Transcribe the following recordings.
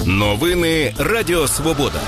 Новини Радіо Свобода.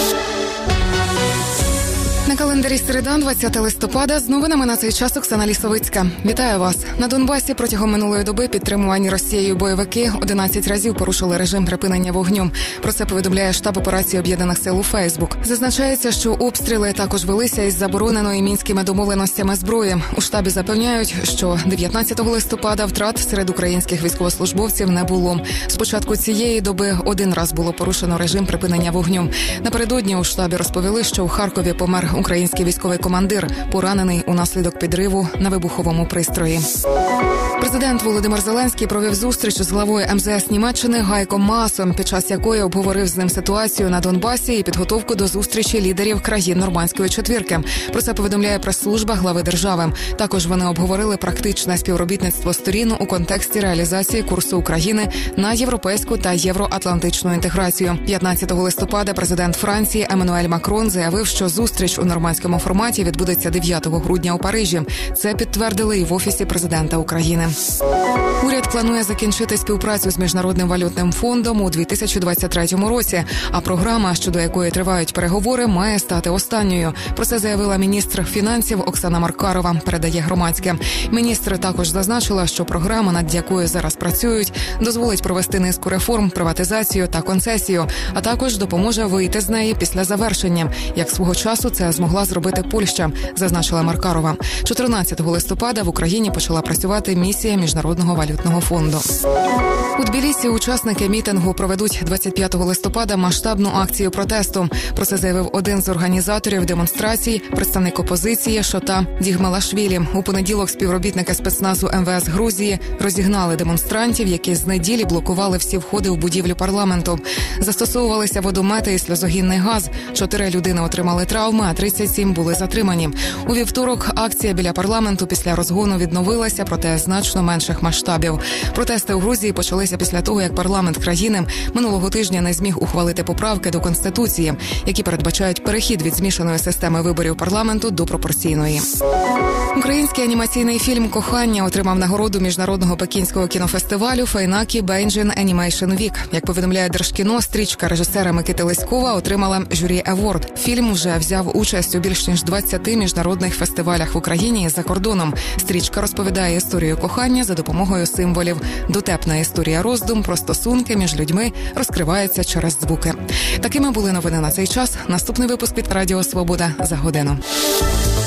На календарі середа, 20 листопада, з новинами на цей час Оксана Лісовицька. Вітаю вас. На Донбасі протягом минулої доби підтримувані Росією бойовики 11 разів порушили режим припинення вогню. Про це повідомляє штаб операції Об'єднаних сил у Фейсбук. Зазначається, що обстріли також велися із забороненої мінськими домовленостями зброї. У штабі запевняють, що 19 листопада втрат серед українських військовослужбовців не було. З початку цієї доби один раз було порушено режим припинення вогню. Напередодні у штабі розповіли, що у Харкові помер український військовий командир, поранений унаслідок підриву на вибуховому пристрої. Президент Володимир Зеленський провів зустріч з главою МЗС Німеччини Гайком Маасом, під час якої обговорив з ним ситуацію на Донбасі і підготовку до зустрічі лідерів країн Нормандської четвірки. Про це повідомляє прес-служба глави держави. Також вони обговорили практичне співробітництво сторін у контексті реалізації курсу України на європейську та євроатлантичну інтеграцію. 15 листопада президент Франції Еммануель Макрон заявив, що зустріч у нормандському форматі відбудеться 9 грудня у Парижі. Це підтвердили і в Офісі президента України. Уряд планує закінчити співпрацю з Міжнародним валютним фондом у 2023 році, а програма, щодо якої тривають переговори, має стати останньою. Про це заявила міністр фінансів Оксана Маркарова, передає Громадське. Міністр також зазначила, що програма, над якою зараз працюють, дозволить провести низку реформ, приватизацію та концесію, а також допоможе вийти з неї після завершення, як свого часу це змогла зробити Польща, зазначила Маркарова. 14 листопада в Україні почала працювати місія Міжнародного валютного фонду. У Тбілісі учасники мітингу проведуть 25 листопада масштабну акцію протесту. Про це заявив один з організаторів демонстрацій, представник опозиції Шота Дігмелашвілі. У понеділок співробітники спецназу МВС Грузії розігнали демонстрантів, які з неділі блокували всі входи в будівлю парламенту. Застосовувалися водомети і сльозогінний газ. 4 людини отримали травми, а 37 були затримані. У вівторок акція біля парламенту після розгону відновилася, проте значно менших масштабів. Протести у Грузії почалися після того, як парламент країни минулого тижня не зміг ухвалити поправки до Конституції, які передбачають перехід від змішаної системи виборів парламенту до пропорційної. Український анімаційний фільм «Кохання» отримав нагороду міжнародного пекінського кінофестивалю «Фейнакі Бейнджін Анімейшн Вік». Як повідомляє Держкіно, стрічка режисера Микити Леськова отримала журі Еворд. Фільм вже взяв участь у більш ніж 20 міжнародних фестивалях в Україні і за кордоном. Стрічка розповідає історію кохання за допомогою символів. Дотепна історія роздум про стосунки між людьми розкривається через звуки. Такими були новини на цей час. Наступний випуск від Радіо Свобода за годину.